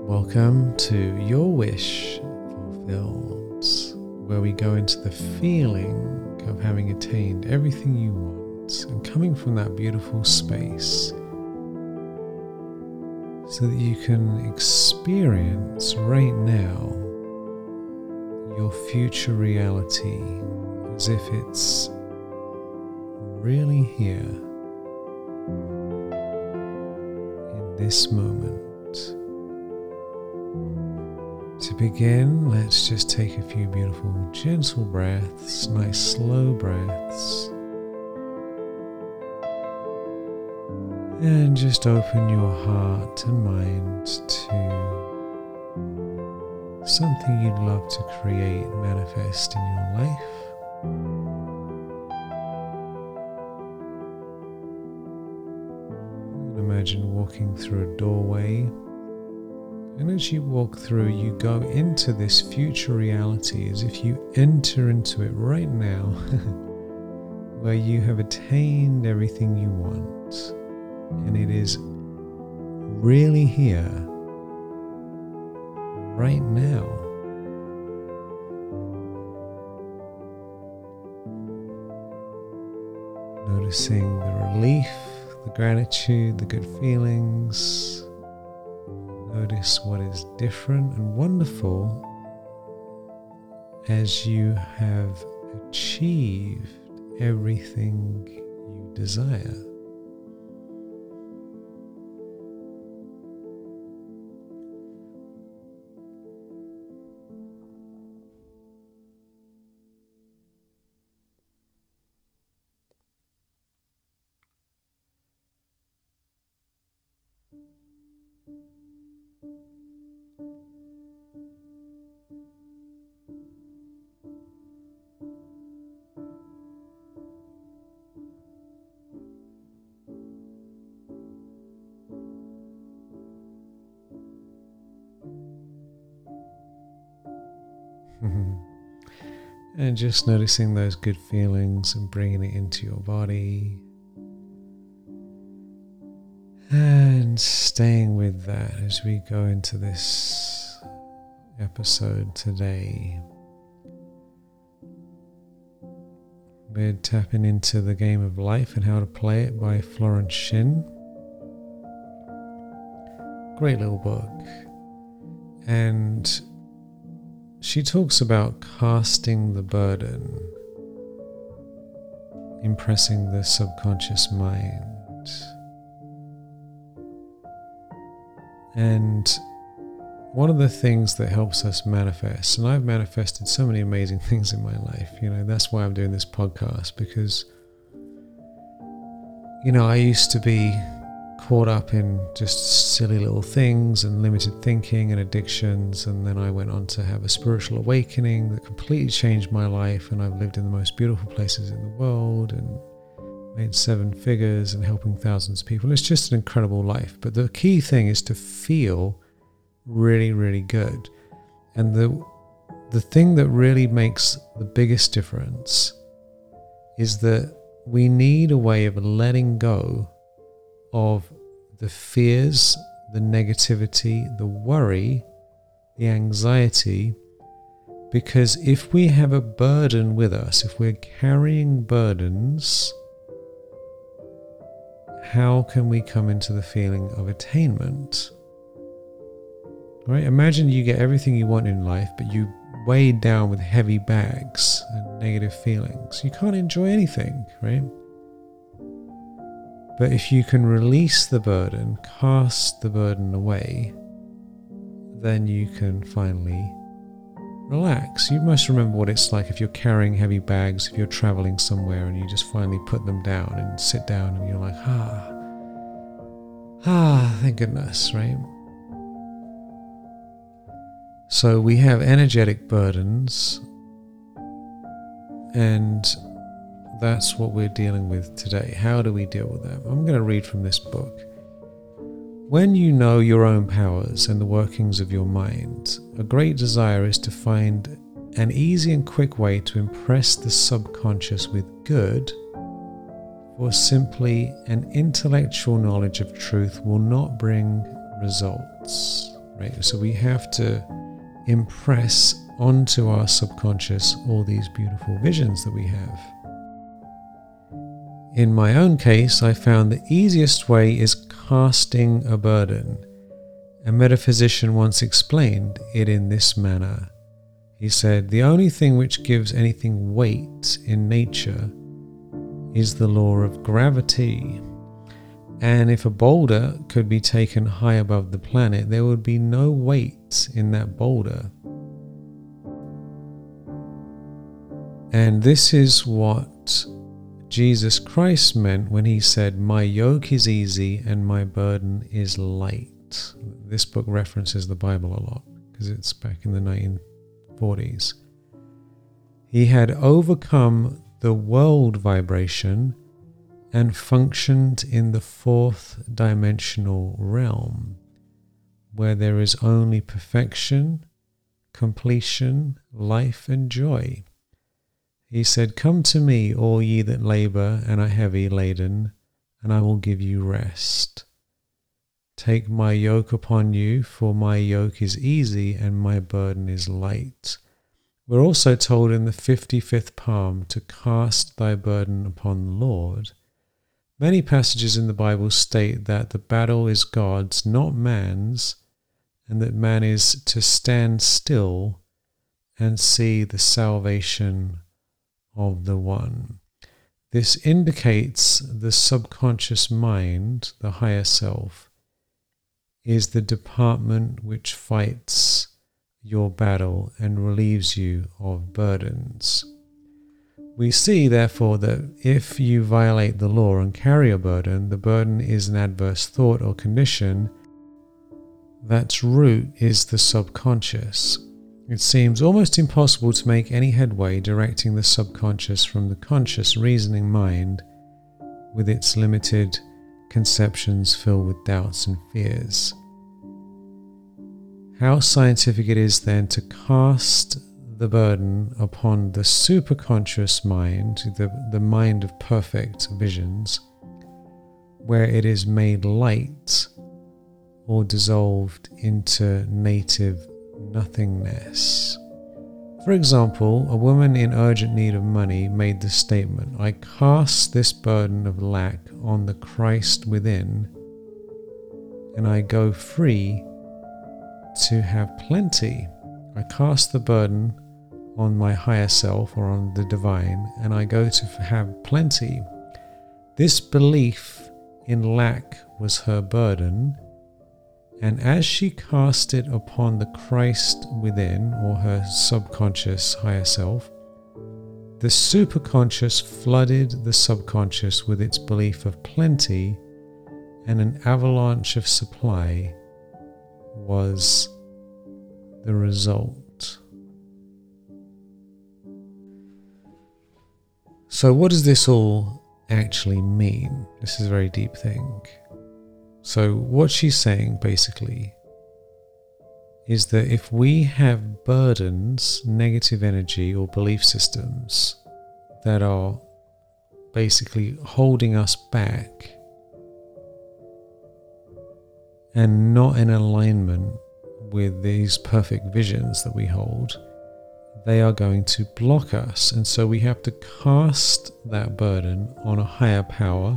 Welcome to Your Wish Fulfilled, where we go into the feeling of having attained everything you want and coming from that beautiful space so that you can experience right now your future reality as if it's really here in this moment. To begin, let's just take a few beautiful, gentle breaths, nice slow breaths. And just open your heart and mind to something you'd love to create, manifest in your life. And imagine walking through a doorway. And as you walk through, you go into this future reality as if you enter into it right now, where you have attained everything you want. And it is really here, right now. Noticing the relief, the gratitude, the good feelings. Notice what is different and wonderful as you have achieved everything you desire. And just noticing those good feelings and bringing it into your body. And staying with that as we go into this episode today. We're tapping into The Game of Life and How to Play It by Florence Shinn. Great little book. And she talks about casting the burden, impressing the subconscious mind. And one of the things that helps us manifest, and I've manifested so many amazing things in my life, that's why I'm doing this podcast, because, I used to be caught up in just silly little things and limited thinking and addictions, and then I went on to have a spiritual awakening that completely changed my life, and I've lived in the most beautiful places in the world and made 7 figures and helping thousands of people. It's just an incredible life, but the key thing is to feel really, really good. And the thing that really makes the biggest difference is that we need a way of letting go of the fears, the negativity, the worry, the anxiety, because if we have a burden with us, if we're carrying burdens, how can we come into the feeling of attainment? Right? Imagine you get everything you want in life, but you weighed down with heavy bags and negative feelings. You can't enjoy anything, right? But if you can release the burden, cast the burden away, then you can finally relax. You must remember what it's like if you're carrying heavy bags, if you're traveling somewhere and you just finally put them down and sit down and you're like, thank goodness, right? So we have energetic burdens, and that's what we're dealing with today. How do we deal with that? I'm going to read from this book. When you know your own powers and the workings of your mind, a great desire is to find an easy and quick way to impress the subconscious with good, for simply an intellectual knowledge of truth will not bring results. right? So we have to impress onto our subconscious all these beautiful visions that we have. In my own case, I found the easiest way is casting a burden. A metaphysician once explained it in this manner. He said, the only thing which gives anything weight in nature is the law of gravity. And if a boulder could be taken high above the planet, there would be no weight in that boulder. And this is what Jesus Christ meant when he said, my yoke is easy and my burden is light. This book references the Bible a lot because it's back in the 1940s. He had overcome the world vibration and functioned in the fourth dimensional realm, where there is only perfection, completion, life, and joy. He said, come to me, all ye that labor and are heavy laden, and I will give you rest. Take my yoke upon you, for my yoke is easy and my burden is light. We're also told in the 55th Psalm to cast thy burden upon the Lord. Many passages in the Bible state that the battle is God's, not man's, and that man is to stand still and see the salvation of the one. This indicates the subconscious mind, the higher self, is the department which fights your battle and relieves you of burdens. We see, therefore, that if you violate the law and carry a burden, the burden is an adverse thought or condition. That's root is the subconscious. It seems almost impossible to make any headway directing the subconscious from the conscious reasoning mind with its limited conceptions filled with doubts and fears. How scientific it is then to cast the burden upon the superconscious mind, the mind of perfect visions, where it is made light or dissolved into native nothingness. For example, a woman in urgent need of money made the statement, I cast this burden of lack on the Christ within, and I go free to have plenty. I cast the burden on my higher self or on the divine, and I go to have plenty. This belief in lack was her burden, and as she cast it upon the Christ within, or her subconscious higher self, the superconscious flooded the subconscious with its belief of plenty, and an avalanche of supply was the result. So what does this all actually mean? This is a very deep thing. So what she's saying basically is that if we have burdens, negative energy or belief systems that are basically holding us back and not in alignment with these perfect visions that we hold, they are going to block us. And so we have to cast that burden on a higher power.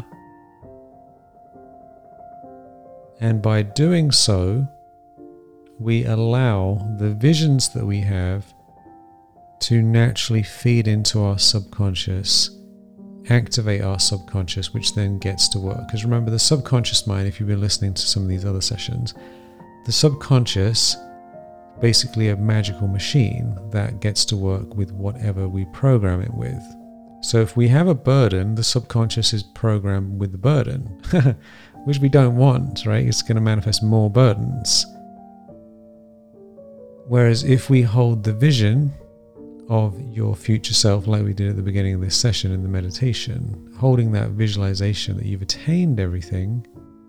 And by doing so, we allow the visions that we have to naturally feed into our subconscious, activate our subconscious, which then gets to work. Because remember, the subconscious mind, if you've been listening to some of these other sessions, the subconscious basically a magical machine that gets to work with whatever we program it with. So if we have a burden, the subconscious is programmed with the burden, which we don't want, right? It's going to manifest more burdens. Whereas if we hold the vision of your future self, like we did at the beginning of this session in the meditation, holding that visualization that you've attained everything,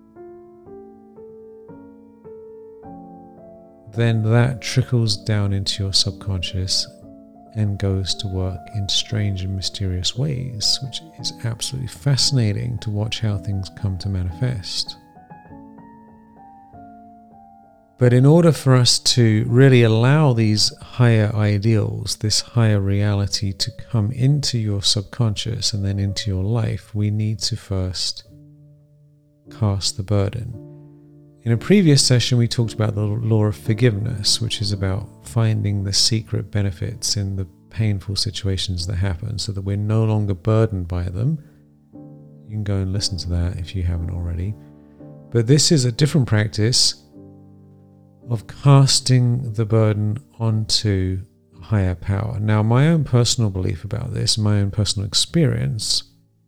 then that trickles down into your subconscious and goes to work in strange and mysterious ways, which is absolutely fascinating to watch how things come to manifest. But in order for us to really allow these higher ideals, this higher reality to come into your subconscious and then into your life, we need to first cast the burden. In a previous session, we talked about the law of forgiveness, which is about finding the secret benefits in the painful situations that happen so that we're no longer burdened by them. You can go and listen to that if you haven't already. But this is a different practice of casting the burden onto a higher power. Now, my own personal belief about this, my own personal experience,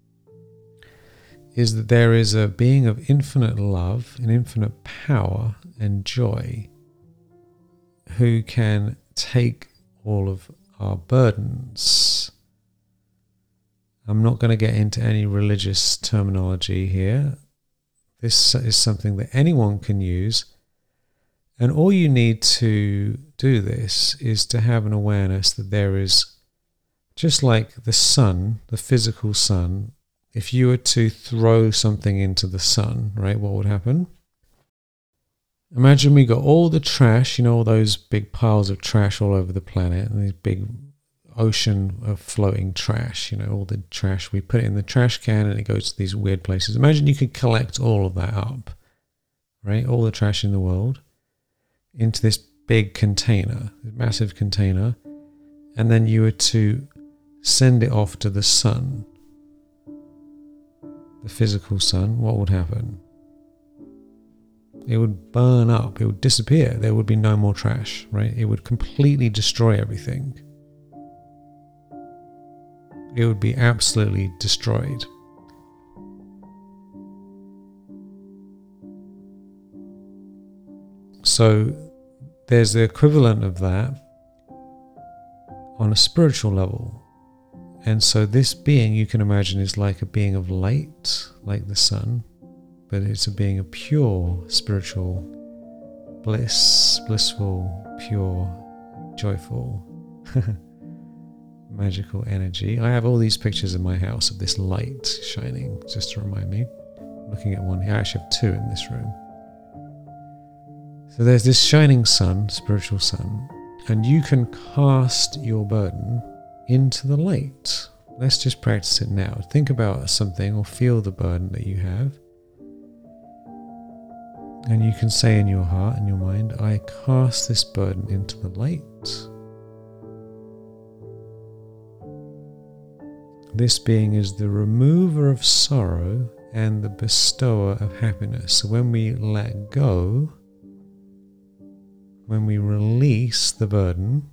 is that there is a being of infinite love and infinite power and joy who can take all of our burdens. I'm not going to get into any religious terminology here. This is something that anyone can use. And all you need to do this is to have an awareness that there is, just like the sun, the physical sun, if you were to throw something into the sun, right, what would happen? Imagine we got all the trash, all those big piles of trash all over the planet, and these big ocean of floating trash, all the trash. We put it in the trash can and it goes to these weird places. Imagine you could collect all of that up, right, all the trash in the world, into this big container, this massive container, and then you were to send it off to the sun, the physical sun. What would happen? It would burn up, it would disappear, there would be no more trash, right? It would completely destroy everything. It would be absolutely destroyed. So there's the equivalent of that on a spiritual level. And so this being, you can imagine, is like a being of light, like the sun, but it's a being of pure spiritual bliss, blissful, pure, joyful, magical energy. I have all these pictures in my house of this light shining, just to remind me. I'm looking at one here. I actually have two in this room. So there's this shining sun, spiritual sun, and you can cast your burden into the light. Let's just practice it now. Think about something or feel the burden that you have. And you can say in your heart and your mind, I cast this burden into the light. This being is the remover of sorrow and the bestower of happiness. So when we let go, when we release the burden,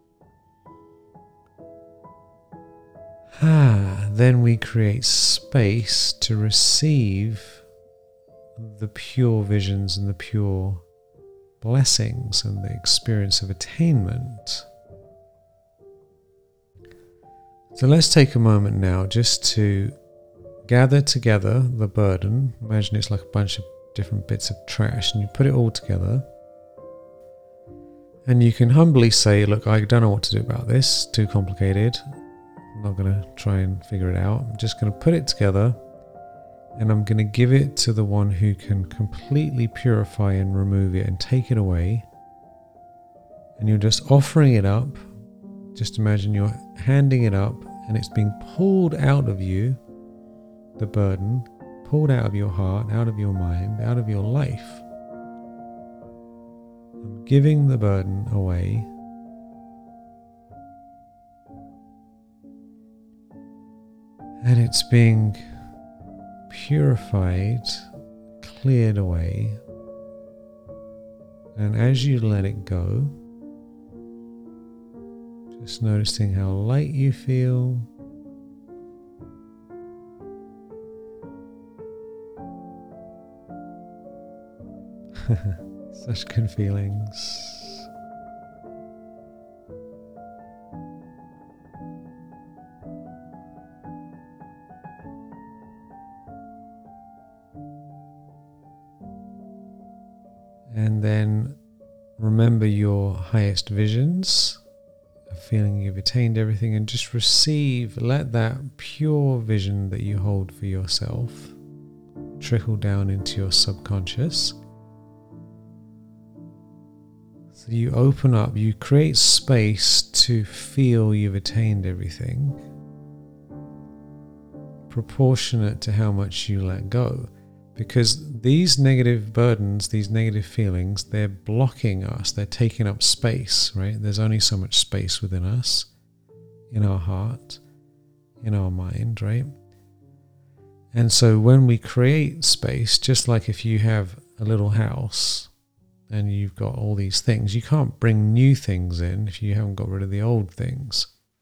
then we create space to receive the pure visions and the pure blessings and the experience of attainment. So let's take a moment now just to gather together the burden. Imagine it's like a bunch of different bits of trash, and you put it all together. And you can humbly say, look, I don't know what to do about this. It's too complicated. I'm not going to try and figure it out. I'm just going to put it together, and I'm going to give it to the one who can completely purify and remove it and take it away. And you're just offering it up. Just imagine you're handing it up, and it's being pulled out of you, the burden, pulled out of your heart, out of your mind, out of your life. I'm giving the burden away. And it's being purified, cleared away. And as you let it go, just noticing how light you feel. Such good feelings. And then remember your highest visions, a feeling you've attained everything, and just receive, let that pure vision that you hold for yourself trickle down into your subconscious. So you open up, you create space to feel you've attained everything, proportionate to how much you let go. Because these negative burdens, these negative feelings, they're blocking us, they're taking up space, right? There's only so much space within us, in our heart, in our mind, right? And so when we create space, just like if you have a little house and you've got all these things, you can't bring new things in if you haven't got rid of the old things.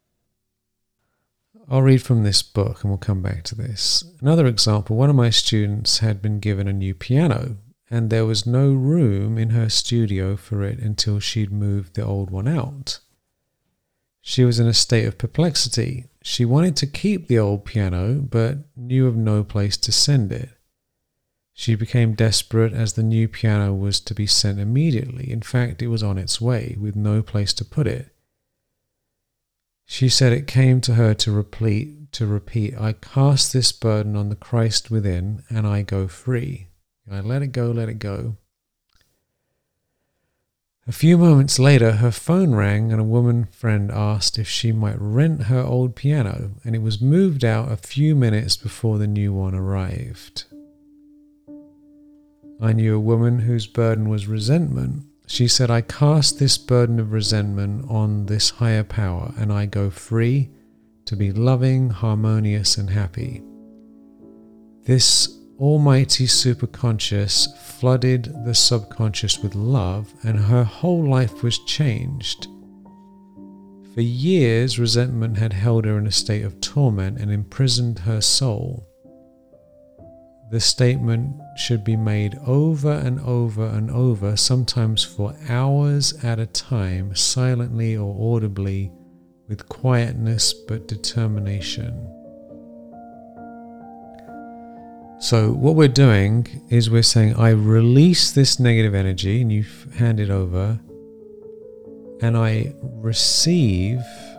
I'll read from this book and we'll come back to this. Another example, one of my students had been given a new piano and there was no room in her studio for it until she'd moved the old one out. She was in a state of perplexity. She wanted to keep the old piano but knew of no place to send it. She became desperate as the new piano was to be sent immediately. In fact, it was on its way with no place to put it. She said it came to her to repeat, I cast this burden on the Christ within and I go free. I let it go, let it go. A few moments later, her phone rang and a woman friend asked if she might rent her old piano, and it was moved out a few minutes before the new one arrived. I knew a woman whose burden was resentment. She said, I cast this burden of resentment on this higher power and I go free to be loving, harmonious and happy. This almighty superconscious flooded the subconscious with love and her whole life was changed. For years, resentment had held her in a state of torment and imprisoned her soul. The statement should be made over and over and over, sometimes for hours at a time, silently or audibly, with quietness but determination. So what we're doing is we're saying, I release this negative energy, and you hand it over, and I receive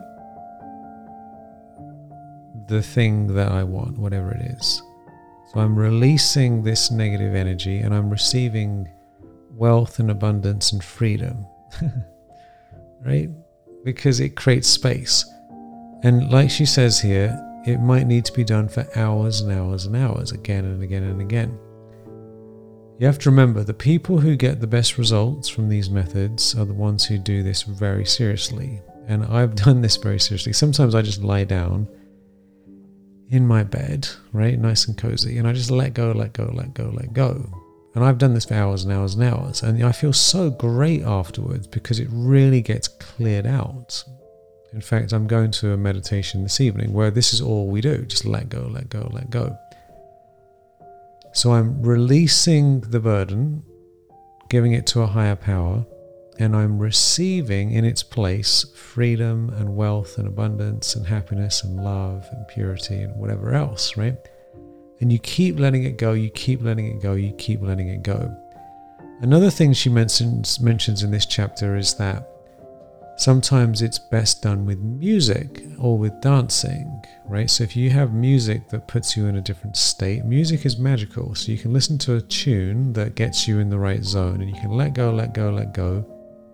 the thing that I want, whatever it is. So I'm releasing this negative energy and I'm receiving wealth and abundance and freedom, right? Because it creates space. And like she says here, it might need to be done for hours and hours and hours, again and again and again. You have to remember, the people who get the best results from these methods are the ones who do this very seriously. And I've done this very seriously. Sometimes I just lie down in my bed, right, nice and cozy, and I just let go, let go, let go, let go. And I've done this for hours and hours and hours, and I feel so great afterwards because it really gets cleared out. In fact, I'm going to a meditation this evening where this is all we do, just let go, let go, let go. So I'm releasing the burden, giving it to a higher power, and I'm receiving in its place freedom and wealth and abundance and happiness and love and purity and whatever else, right? And you keep letting it go, you keep letting it go, you keep letting it go. Another thing she mentions in this chapter is that sometimes it's best done with music or with dancing, right? So if you have music that puts you in a different state, music is magical. So you can listen to a tune that gets you in the right zone and you can let go, let go, let go.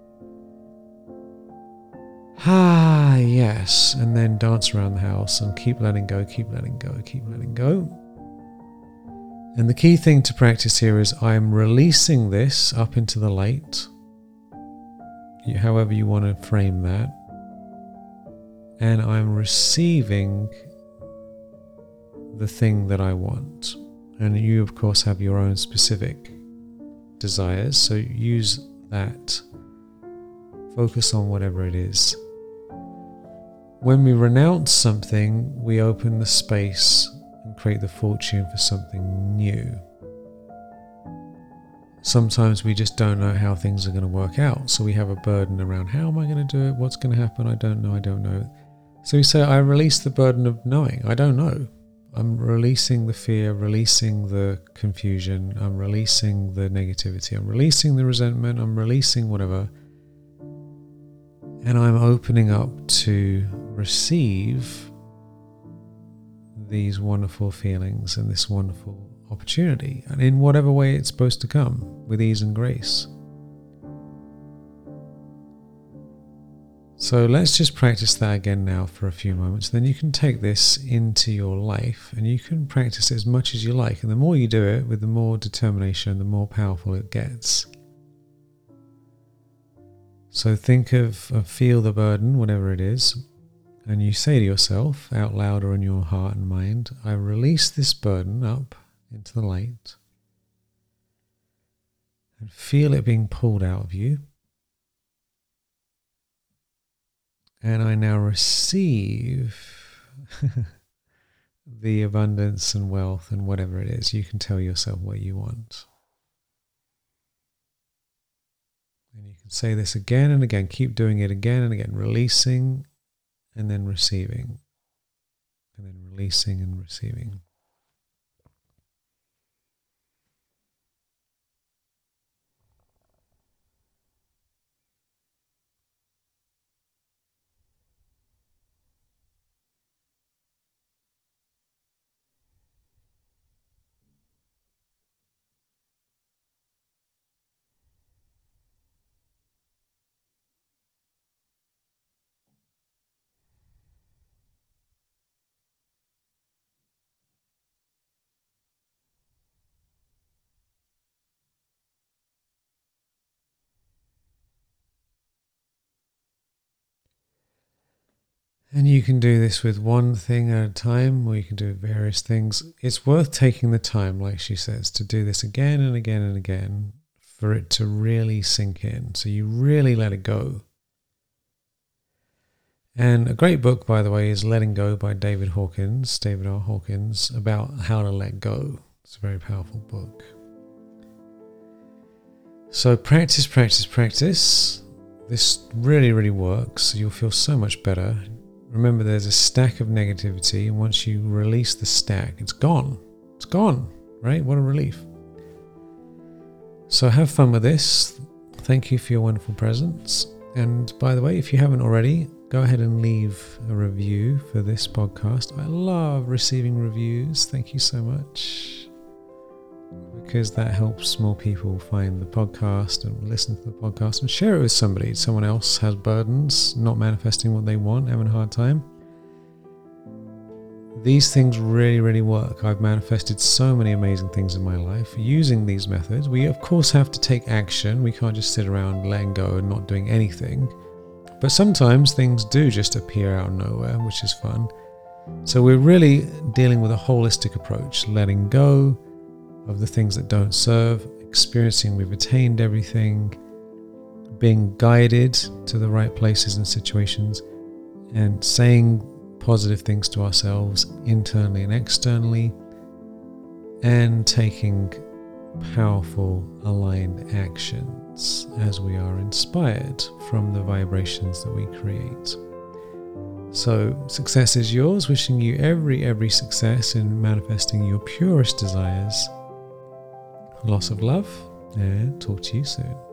Ah, yes, and then dance around the house and keep letting go, keep letting go, keep letting go. And the key thing to practice here is I'm releasing this up into the light, however you want to frame that, and I'm receiving the thing that I want. And you, of course, have your own specific desires, so use that. Focus on whatever it is. When we renounce something, we open the space and create the fortune for something new. Sometimes we just don't know how things are going to work out, so we have a burden around, how am I going to do it? What's going to happen? I don't know. So we say, I release the burden of knowing. I don't know. I'm releasing the fear, releasing the confusion, I'm releasing the negativity, I'm releasing the resentment, I'm releasing whatever. And I'm opening up to receive these wonderful feelings and this wonderful opportunity, and in whatever way it's supposed to come, with ease and grace. So let's just practice that again now for a few moments. Then you can take this into your life and you can practice it as much as you like. And the more you do it, with the more determination, the more powerful it gets. So think of feel the burden, whatever it is, and you say to yourself out loud or in your heart and mind, I release this burden up into the light and feel it being pulled out of you. And I now receive the abundance and wealth and whatever it is. You can tell yourself what you want. And you can say this again and again. Keep doing it again and again. Releasing and then receiving. And then releasing and receiving. And you can do this with one thing at a time, or you can do various things. It's worth taking the time, like she says, to do this again and again and again for it to really sink in. So you really let it go. And a great book, by the way, is Letting Go by David R. Hawkins, about how to let go. It's a very powerful book. So practice. This really, really works. You'll feel so much better. Remember, there's a stack of negativity, and once you release the stack, it's gone. It's gone, right? What a relief. So have fun with this. Thank you for your wonderful presence. And by the way, if you haven't already, go ahead and leave a review for this podcast. I love receiving reviews. Thank you so much. Because that helps more people find the podcast and listen to the podcast and share it with somebody. Someone else has burdens, not manifesting what they want, having a hard time. These things really, really work. I've manifested so many amazing things in my life using these methods. We, of course, have to take action. We can't just sit around letting go and not doing anything. But sometimes things do just appear out of nowhere, which is fun. So we're really dealing with a holistic approach, letting go of the things that don't serve, experiencing we've attained everything, being guided to the right places and situations, and saying positive things to ourselves internally and externally, and taking powerful aligned actions as we are inspired from the vibrations that we create. So success is yours. Wishing you every success in manifesting your purest desires. Lots of love, and talk to you soon.